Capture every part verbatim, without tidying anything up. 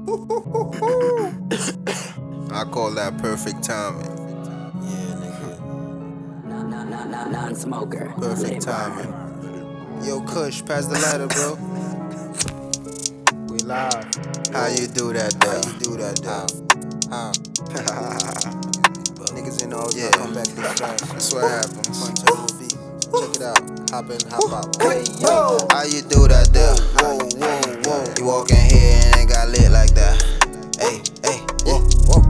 I call that perfect timing. Yeah, nigga. Non-smoker. Perfect timing. Yo, Kush, pass the lighter, bro. We live. How you do that, though? How you do that, though? How? Niggas in the house Yeah. now come back this fast. That's what happens. Punch a little beat. Check it out. Hop in, hop out. Hey, yo. How you do that, though? Whoa, whoa, whoa. You walk in here and ain't got lit like that. Hey, hey, Whoa, whoa.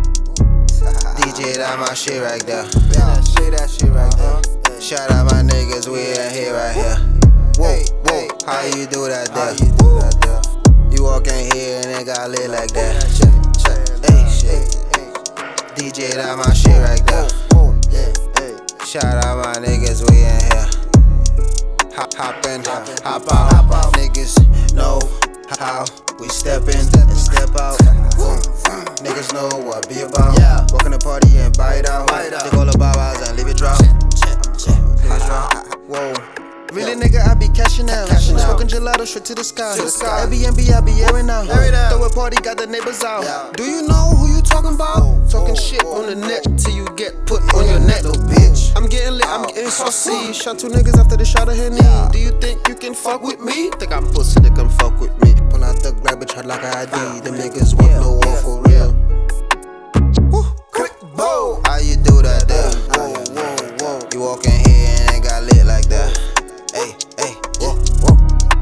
D J, that my shit right there. Yeah, that shit, that shit right there. Shout out my niggas, we in here right here. Whoa, whoa. How you do that, How though? you do that, though? You walk in here and ain't got lit like that. Check, check. Hey, shit. D J, that my shit right there. Whoa, yeah, hey. Shout out my niggas, we in here. Hop, hop in, hop out, hop out. Niggas know how we step in and step out. Niggas know what be about. Yeah. Walk in the party and bite out. Bite out. Take all the bow-wows and leave it drop. Niggas drop. Whoa. Really, nigga, I be cashing out. Cashing out. Smoking gelato straight to the sky. To the sky. Airbnb, I be airing out. Airing out. Throw a party, got the neighbors out. Yeah. Do you know who you talking about? Whoa, Talking whoa, shit whoa, on the whoa. net till you get put on your neck. Little bitch. I'm getting lit, I'm Oh. getting saucy. Shot two niggas after the shot of Henny. Yeah. Do you think you can fuck with me? Think I'm pussy, they can fuck with me. Pull out the grab bitch hard like a I D. Them niggas want Yeah, no war yeah, for real. Woo. Quick bow. How you do that, there? Whoa, whoa, whoa. You walk in here and ain't got lit like that. Hey, hey, Whoa, yeah. whoa.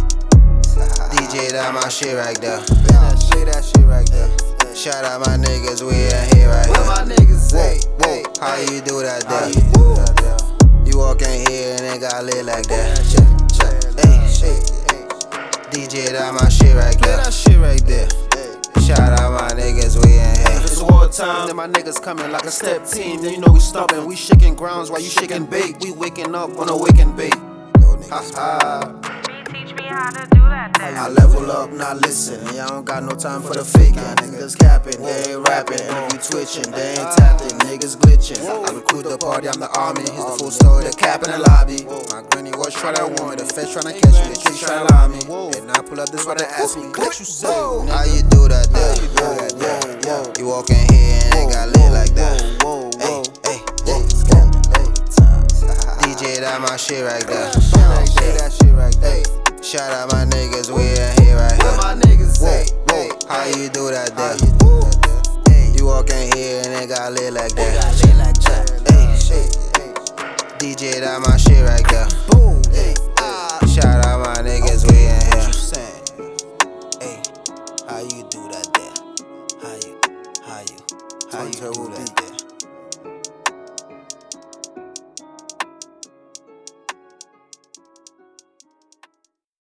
D J, that my shit right there. Yeah, that shit, that shit right there. Shout out my niggas, we in here right Where here. my niggas say? Whoa, how you do that, How there? you do that, there? You walk in here and ain't got lit like that. Check, check. Hey, Hey, D J, that my shit right play there. that shit right there. Shout out my niggas, we in here. If it's wartime, then my niggas coming like a step team. Then you know we stomping, we shaking grounds while you shaking bake. We waking up on a wake and bake. Ha ha. Teach me how to do that thing. I level up, not listen. Yeah, I don't got no time for the faking. Niggas capping, they ain't rapping. And if you twitching, they ain't tapping. Niggas glitching. I recruit the party, I'm the army. Here's the full story, the cap in the lobby. My granny was trying to warn me. The feds trying to catch me, the tricks trying to lie me. And I pull up this one and ask me, what you say? How you do that, there? You walk in here and ain't got lit like that. Whoa, Hey, whoa. hey, Whoa, hey. whoa. D J, that my shit right there. Say that shit right there. Shout out my niggas, we in here right Where here. my niggas say? Whoa, how you do that, How there? you do that, there? You walk in here and ain't got lit like that. Shit like that. Hey, Hey, D J, that my shit right there. boom. Hey, ah. Shout out my niggas, we in What here. you saying? Hey, how you do that there? How you, how you, how you do that there?